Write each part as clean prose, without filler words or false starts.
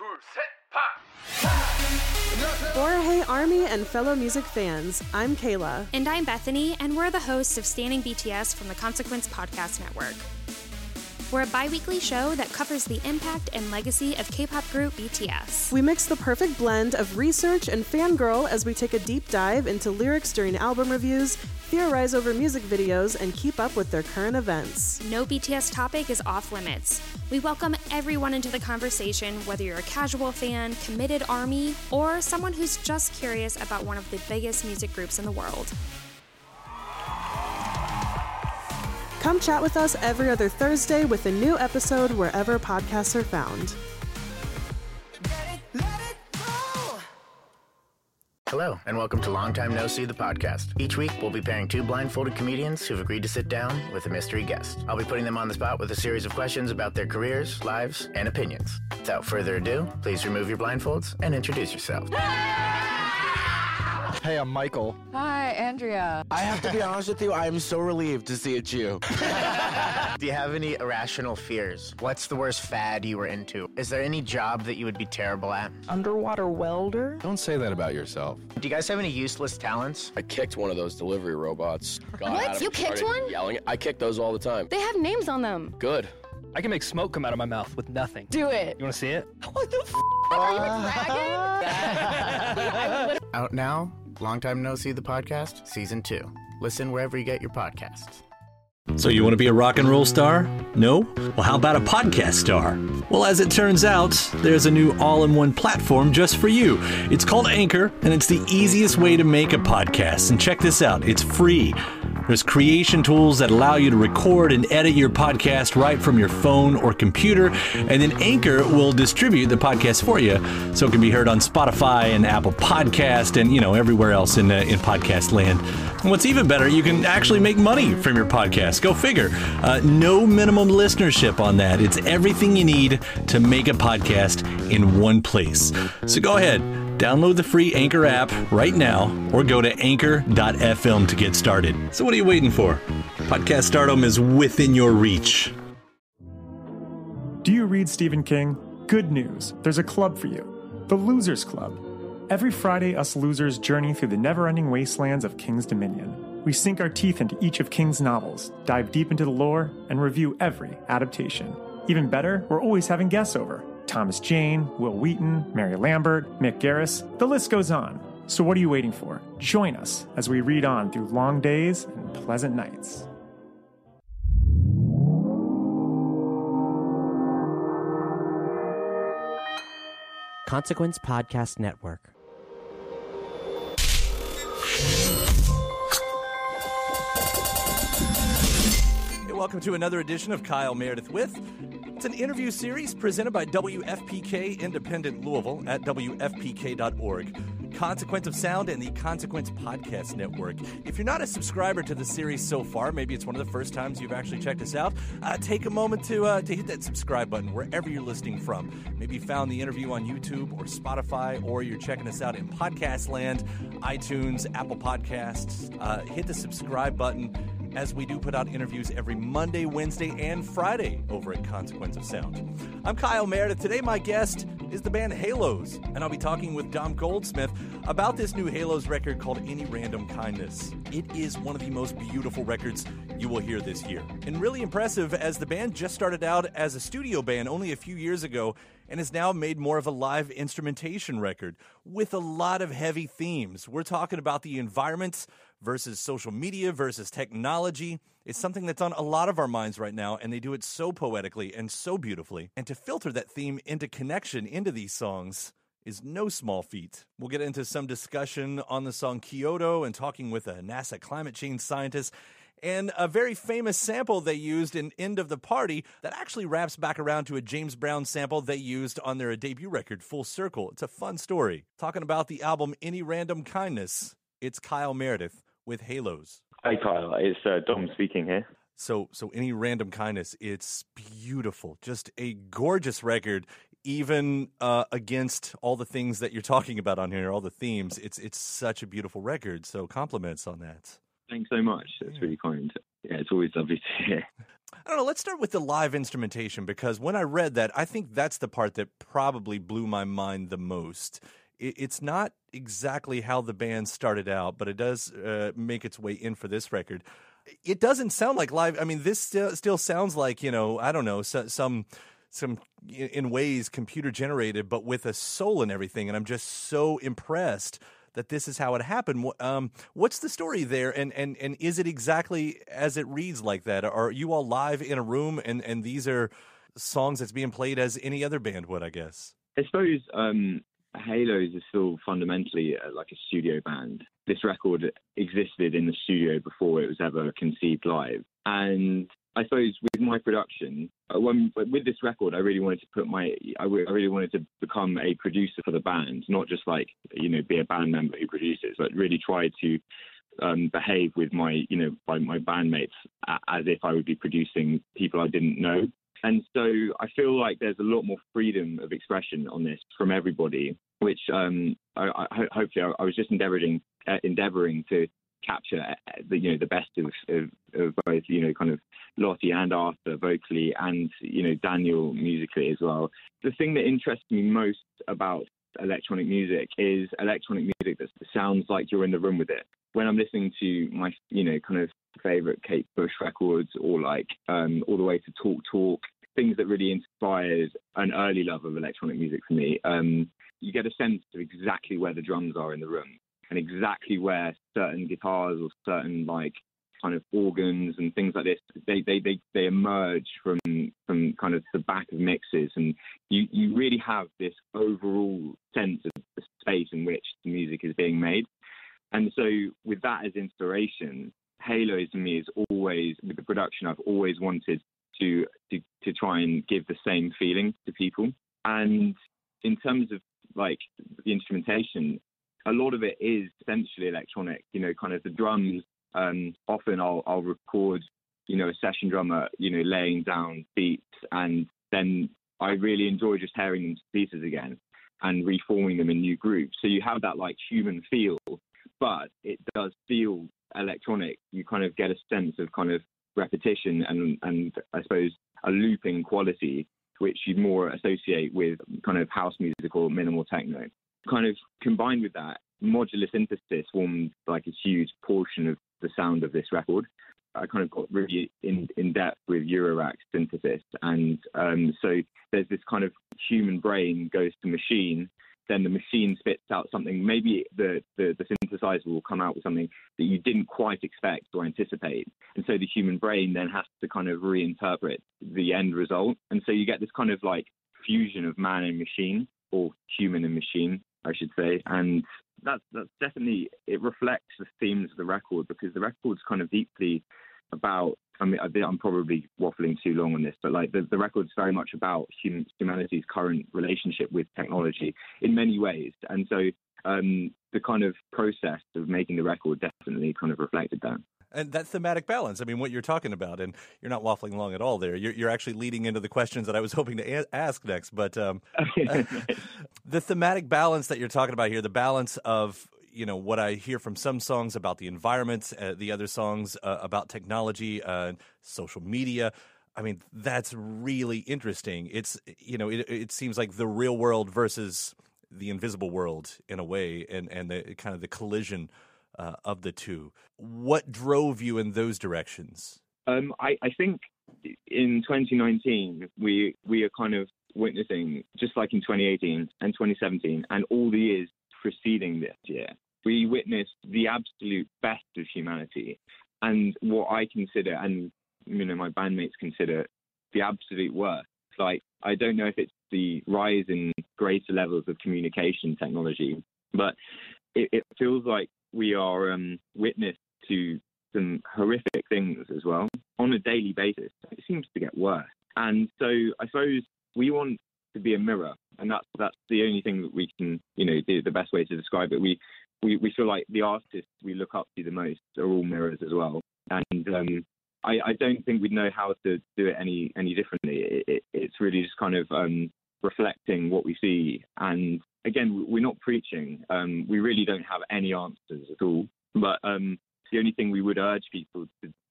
For Hey Army and fellow music fans, I'm Kayla. And I'm Bethany, and we're the hosts of Standing BTS from the Consequence Podcast Network. We're a bi-weekly show that covers the impact and legacy of K-pop group BTS. We mix the perfect blend of research and fangirl as we take a deep dive into lyrics during album reviews, theorize over music videos, and keep up with their current events. No BTS topic is off limits. We welcome everyone into the conversation, whether you're a casual fan, committed ARMY, or someone who's just curious about one of the biggest music groups in the world. Come chat with us every other Thursday with a new episode wherever podcasts are found. Hello, and welcome to Long Time No See, the podcast. Each week, we'll be pairing two blindfolded comedians who've agreed to sit down with a mystery guest. I'll be putting them on the spot with a series of questions about their careers, lives, and opinions. Without further ado, please remove your blindfolds and introduce yourselves. Hey, I'm Michael. Hi, Andrea. I have to be honest with you, I am so relieved to see it's you. Do you have any irrational fears? What's the worst fad you were into? Is there any job that you would be terrible at? Underwater welder? Don't say that about yourself. Do you guys have any useless talents? I kicked one of those delivery robots. What? You kicked one? Yelling. I kick those all the time. They have names on them. Good. I can make smoke come out of my mouth with nothing. Do it. You want to see it? What the f***? Are you a dragon? Out now, Long Time No See, the podcast, Season 2. Listen wherever you get your podcasts. So you want to be a rock and roll star? No? Well, how about a podcast star? Well, as it turns out, there's a new all-in-one platform just for you. It's called Anchor, and it's the easiest way to make a podcast. And check this out, it's free. There's creation tools that allow you to record and edit your podcast right from your phone or computer, and then Anchor will distribute the podcast for you so it can be heard on Spotify and Apple Podcast and, everywhere else in podcast land. And what's even better, you can actually make money from your podcast. Go figure. No minimum listenership on that. It's everything you need to make a podcast in one place. So go ahead. Download the free Anchor app right now or go to anchor.fm to get started. So what are you waiting for? Podcast stardom is within your reach. Do you read Stephen King? Good news. There's a club for you. The Losers Club. Every Friday, us losers journey through the never-ending wastelands of King's Dominion. We sink our teeth into each of King's novels, dive deep into the lore, and review every adaptation. Even better, we're always having guests over. Thomas Jane, Will Wheaton, Mary Lambert, Mick Garris, the list goes on. So what are you waiting for? Join us as we read on through long days and pleasant nights. Consequence Podcast Network. Welcome to another edition of Kyle Meredith With. It's an interview series presented by WFPK Independent Louisville at WFPK.org. Consequence of Sound and the Consequence Podcast Network. If you're not a subscriber to the series so far, maybe it's one of the first times you've actually checked us out, take a moment to hit that subscribe button wherever you're listening from. Maybe you found the interview on YouTube or Spotify, or you're checking us out in podcast land, iTunes, Apple Podcasts. Hit the subscribe button, as we do put out interviews every Monday, Wednesday, and Friday over at Consequence of Sound. I'm Kyle Meredith. Today my guest is the band Halos, and I'll be talking with Dom Goldsmith about this new Halos record called Any Random Kindness. It is one of the most beautiful records you will hear this year, and really impressive as the band just started out as a studio band only a few years ago and has now made more of a live instrumentation record with a lot of heavy themes. We're talking about the environment versus social media versus technology. It's something that's on a lot of our minds right now, and they do it so poetically and so beautifully. And to filter that theme into connection into these songs is no small feat. We'll get into some discussion on the song Kyoto and talking with a NASA climate change scientist, and a very famous sample they used in End of the Party that actually wraps back around to a James Brown sample they used on their debut record, Full Circle. It's a fun story. Talking about the album Any Random Kindness, it's Kyle Meredith with Halos. Hi, Kyle. It's Dom speaking here. So Any Random Kindness, it's beautiful. Just a gorgeous record, even against all the things that you're talking about on here, all the themes. It's such a beautiful record, so compliments on that. Thanks so much. That's really kind. Yeah, it's always lovely to hear. I don't know. Let's start with the live instrumentation, because when I read that, I think that's the part that probably blew my mind the most. It's not exactly how the band started out, but it does make its way in for this record. It doesn't sound like live. I mean, this still sounds like, I don't know, some in ways computer generated, but with a soul and everything. And I'm just so impressed that this is how it happened. What's the story there? And is it exactly as it reads like that? Are you all live in a room and these are songs that's being played as any other band would, I guess? I suppose Halos is still fundamentally like a studio band. This record existed in the studio before it was ever conceived live. And I suppose with my production, with this record, I really wanted to I really wanted to become a producer for the band, not just like, be a band member who produces, but really try to behave with my bandmates as if I would be producing people I didn't know. And so I feel like there's a lot more freedom of expression on this from everybody, which hopefully I was just endeavoring to capture the best of both, kind of Lottie and Arthur vocally and, Daniel musically as well. The thing that interests me most about electronic music is electronic music that sounds like you're in the room with it. When I'm listening to my, kind of favorite Kate Bush records, or like all the way to Talk, things that really inspired an early love of electronic music for me, you get a sense of exactly where the drums are in the room and exactly where certain guitars or certain like kind of organs and things like this, they emerge from kind of the back of mixes, and you really have this overall sense of the space in which the music is being made. And so with that as inspiration, Halos to me is always, with the production, I've always wanted to try and give the same feeling to people. And in terms of like the instrumentation, a lot of it is essentially electronic, kind of the drums. Often I'll record, a session drummer, laying down beats, and then I really enjoy just tearing them to pieces again and reforming them in new groups. So you have that like human feel, but it does feel electronic. You kind of get a sense of kind of repetition and I suppose a looping quality, which you more associate with kind of house music or minimal techno. Kind of combined with that, modular synthesis formed like a huge portion of the sound of this record. I kind of got really in depth with Eurorack synthesis, and so there's this kind of human brain goes to machine, then the machine spits out something. Maybe the synthesizer will come out with something that you didn't quite expect or anticipate, and so the human brain then has to kind of reinterpret the end result, and so you get this kind of like fusion of man and machine, or human and machine, I should say. And that's definitely, it reflects the themes of the record, because the record's kind of deeply about, I mean, I'm probably waffling too long on this, but like the record's very much about humanity's current relationship with technology in many ways. And so the kind of process of making the record definitely kind of reflected that. And that thematic balance, I mean, what you're talking about, and you're not waffling long at all there. You're actually leading into the questions that I was hoping to ask next. But the thematic balance that you're talking about here, the balance of, what I hear from some songs about the environment, the other songs about technology, social media. I mean, that's really interesting. It's, it seems like the real world versus the invisible world in a way, and the kind of the collision of the two. What drove you in those directions? I think in 2019, we are kind of witnessing, just like in 2018 and 2017 and all the years preceding this year, we witnessed the absolute best of humanity, and what I consider, and my bandmates consider, the absolute worst. Like, I don't know if it's the rise in greater levels of communication technology, but it feels like we are witness to some horrific things as well on a daily basis. It seems to get worse. And so I suppose we want to be a mirror, and that's the only thing that we can, the best way to describe it. We feel like the artists we look up to the most are all mirrors as well. And I don't think we'd know how to do it any differently. It's really just kind of reflecting what we see. And again, we're not preaching. We really don't have any answers at all. But the only thing we would urge people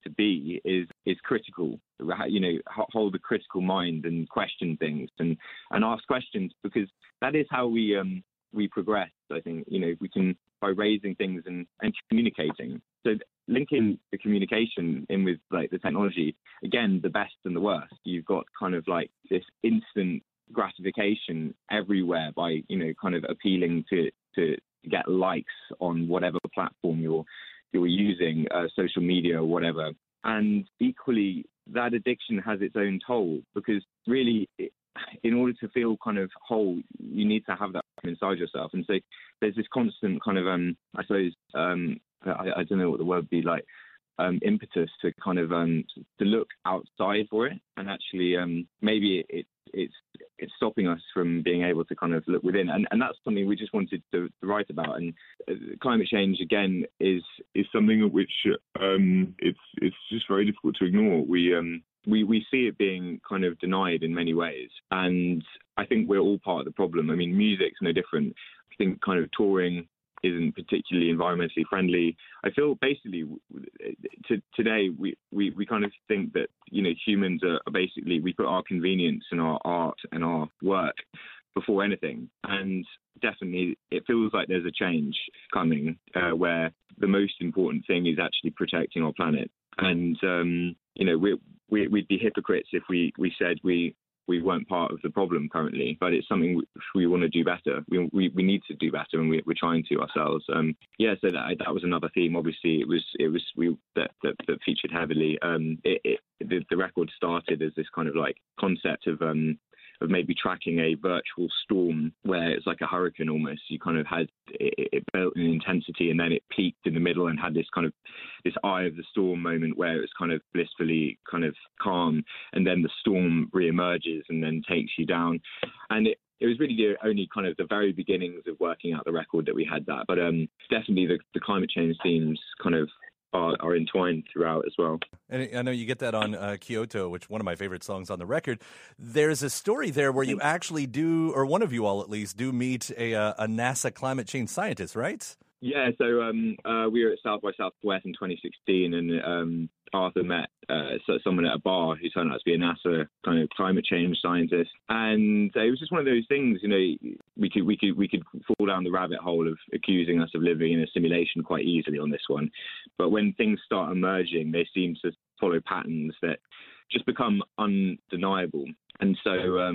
to be is critical. Hold a critical mind and question things and ask questions, because that is how we progress. I think we can by raising things and communicating. So linking the communication in with like the technology, again, the best and the worst. You've got kind of like this instant gratification everywhere by kind of appealing to get likes on whatever platform you're using, social media or whatever. And equally, that addiction has its own toll, because really, in order to feel kind of whole, you need to have that inside yourself. And so there's this constant kind of, I suppose, I don't know what the word would be, like impetus to kind of to look outside for it, and actually maybe it's stopping us from being able to kind of look within, and that's something we just wanted to write about. And climate change again is something of which it's just very difficult to ignore. We see it being kind of denied in many ways, and I think we're all part of the problem. I mean, music's no different. I think kind of touring isn't particularly environmentally friendly. I feel basically today we kind of think that humans are basically, we put our convenience and our art and our work before anything, and definitely it feels like there's a change coming where the most important thing is actually protecting our planet. And we'd be hypocrites if we said we weren't part of the problem currently, but it's something we want to do better. We need to do better, and we're trying to ourselves. So that was another theme. Obviously, that featured heavily. The record started as this kind of like concept of maybe tracking a virtual storm where it's like a hurricane almost. You kind of had it built in intensity, and then it peaked in the middle and had this kind of this eye of the storm moment where it was kind of blissfully kind of calm, and then the storm reemerges and then takes you down. And it was really only kind of the very beginnings of working out the record that we had that. But definitely the climate change themes kind of are entwined throughout as well. And I know you get that on Kyoto, which one of my favorite songs on the record. There's a story there where you actually do, or one of you all at least, do meet a NASA climate change scientist, right? Yeah, so we were at South by Southwest in 2016, and Arthur met someone at a bar who turned out to be a NASA kind of climate change scientist, and it was just one of those things. We could fall down the rabbit hole of accusing us of living in a simulation quite easily on this one, but when things start emerging, they seem to follow patterns that just become undeniable. And so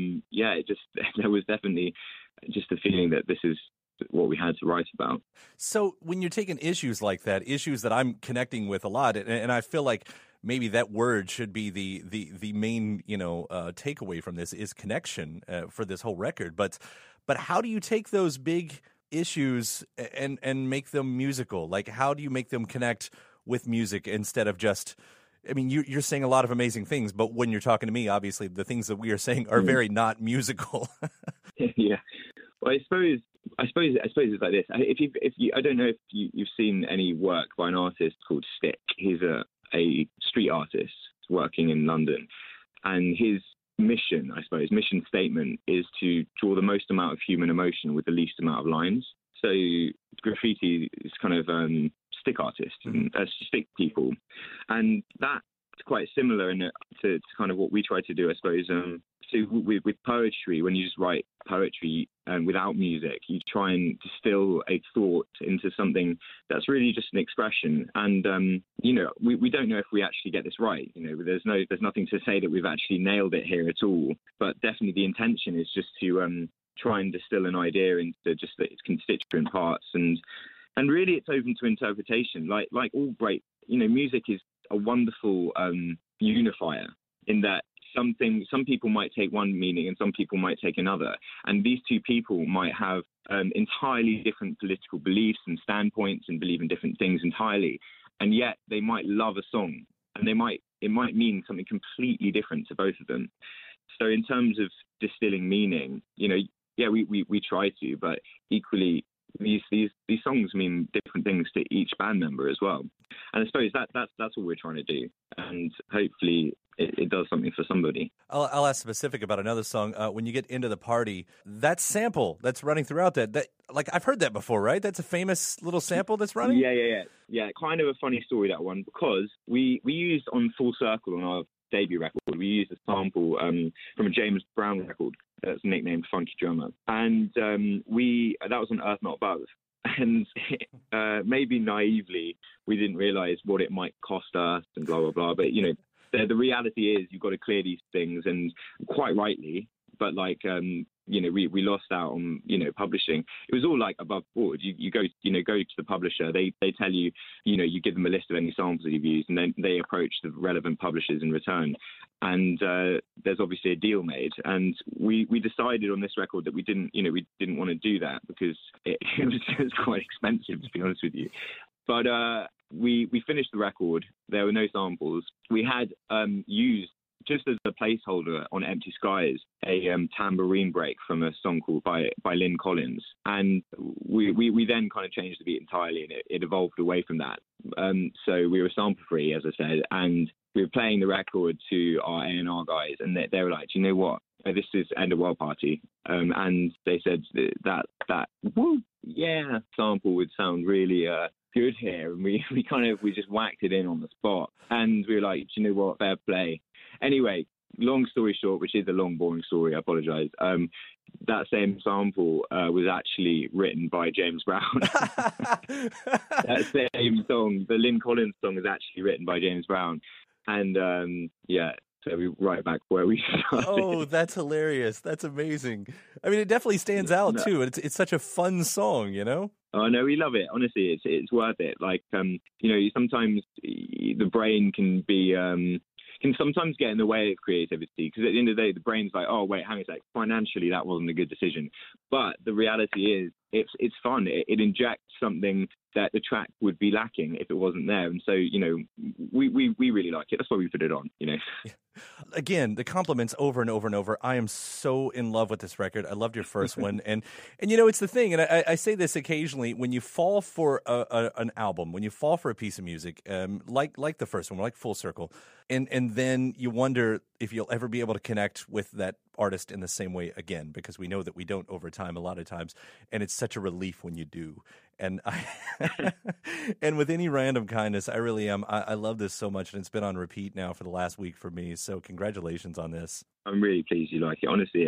there was definitely just a feeling that this is what we had to write about. So when you're taking issues like that, issues that I'm connecting with a lot, and I feel like maybe that word should be the main takeaway from this is connection for this whole record. But how do you take those big issues and make them musical? Like, how do you make them connect with music instead of just? I mean, you're saying a lot of amazing things, but when you're talking to me, obviously the things that we are saying are very not musical. Yeah. Well, I suppose it's like this. I don't know if you've seen any work by an artist called Stick. He's a street artist working in London, and his mission statement is to draw the most amount of human emotion with the least amount of lines. So graffiti is kind of stick artists and stick people, and that's quite similar to kind of what we try to do, I suppose. So with poetry, when you just write poetry without music, you try and distill a thought into something that's really just an expression. And we don't know if we actually get this right. There's nothing to say that we've actually nailed it here at all. But definitely the intention is just to try and distill an idea into just its constituent parts, and really it's open to interpretation. Like all great, music is a wonderful unifier in that. Some people might take one meaning and some people might take another. And these two people might have entirely different political beliefs and standpoints and believe in different things entirely. And yet they might love a song, and it might mean something completely different to both of them. So in terms of distilling meaning, we try to, but equally these songs mean different things to each band member as well. And I suppose that's what we're trying to do. And hopefully it does something for somebody. I'll ask specific about another song. When you get into the party, that sample that's running throughout that like I've heard that before, right? That's a famous little sample that's running. Yeah. Kind of a funny story, that one, because we used on Full Circle on our debut record, we used a sample from a James Brown record that's nicknamed Funky Drummer, and that was on Earth Not Above. And maybe naively, we didn't realize what it might cost us and blah, blah, blah. But, the reality is you've got to clear these things, and quite rightly. But, we lost out on, publishing. It was all, above board. You go to the publisher. They tell you, you give them a list of any samples that you've used, and then they approach the relevant publishers in return. And there's obviously a deal made. And we decided on this record that we didn't want to do that because it was quite expensive, to be honest with you. But we finished the record. There were no samples. We had used, just as a placeholder on Empty Skies, a tambourine break from a song called by Lynn Collins. And we then kind of changed the beat entirely, and it evolved away from that. So we were sample free, as I said, and we were playing the record to our A&R guys, and they were like, do you know what? This is End of World Party. And they said that woo, yeah, sample would sound really good here. And we just whacked it in on the spot. And we were like, do you know what? Fair play. Anyway, long story short, which is a long, boring story, I apologize. That same sample was actually written by James Brown. That same song, the Lynn Collins song, is actually written by James Brown. And so we right back where we started. Oh, that's hilarious. That's amazing. I mean, it definitely stands out too. It's such a fun song, Oh no, we love it. Honestly, it's worth it. Sometimes the brain can sometimes get in the way of creativity, because at the end of the day, the brain's like, oh wait, hang on a sec, financially that wasn't a good decision. But the reality is, it's fun. It injects something that the track would be lacking if it wasn't there. And so, we really like it. That's why we put it on, Again, the compliments over and over and over. I am so in love with this record. I loved your first one. And it's the thing, and I say this occasionally, when you fall for an album, when you fall for a piece of music, like the first one, like Full Circle, and then you wonder if you'll ever be able to connect with that artist in the same way again, because we know that we don't over time a lot of times, and it's such a relief when you do. And and with Any Random Kindness, I really am. I love this so much, and it's been on repeat now for the last week for me. So congratulations on this. I'm really pleased you like it. Honestly,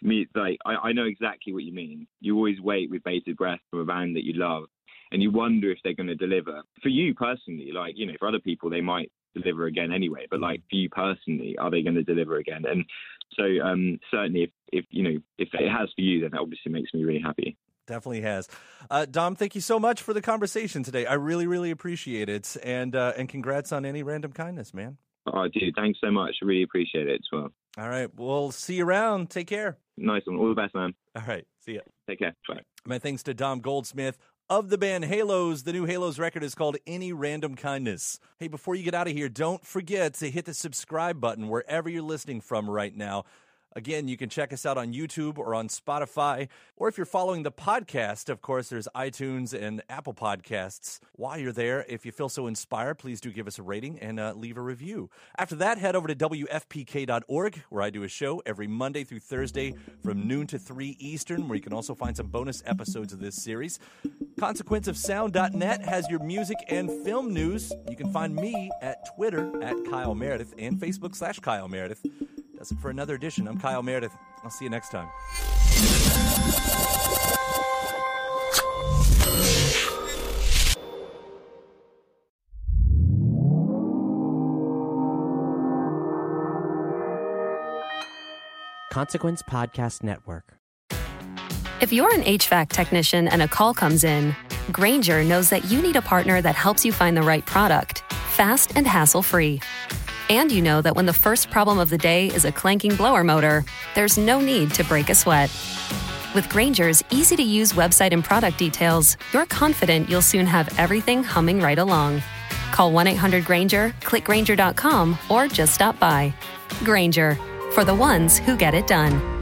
I know exactly what you mean. You always wait with bated breath from a band that you love, and you wonder if they're going to deliver. For you personally, for other people, they might deliver again anyway. But for you personally, are they going to deliver again? And so certainly, if it has for you, then that obviously makes me really happy. Definitely has. Dom, thank you so much for the conversation today. I really, really appreciate it. And congrats on Any Random Kindness, man. Oh, dude, thanks so much. I really appreciate it as well. All right. We'll see you around. Take care. Nice one. All the best, man. All right. See ya. Take care. Bye. My thanks to Dom Goldsmith of the band Halos. The new Halos record is called Any Random Kindness. Hey, before you get out of here, don't forget to hit the subscribe button wherever you're listening from right now. Again, you can check us out on YouTube or on Spotify, or if you're following the podcast, of course, there's iTunes and Apple Podcasts. While you're there, if you feel so inspired, please do give us a rating and leave a review. After that, head over to WFPK.org, where I do a show every Monday through Thursday from noon to 3 Eastern, where you can also find some bonus episodes of this series. ConsequenceOfSound.net has your music and film news. You can find me at Twitter at Kyle Meredith and Facebook/Kyle Meredith. That's it for another edition. I'm Kyle Meredith. I'll see you next time. Consequence Podcast Network. If you're an HVAC technician and a call comes in, Grainger knows that you need a partner that helps you find the right product, fast and hassle-free. And you know that when the first problem of the day is a clanking blower motor, there's no need to break a sweat. With Grainger's easy-to-use website and product details, you're confident you'll soon have everything humming right along. Call 1-800-GRAINGER, click Grainger.com, or just stop by. Grainger, for the ones who get it done.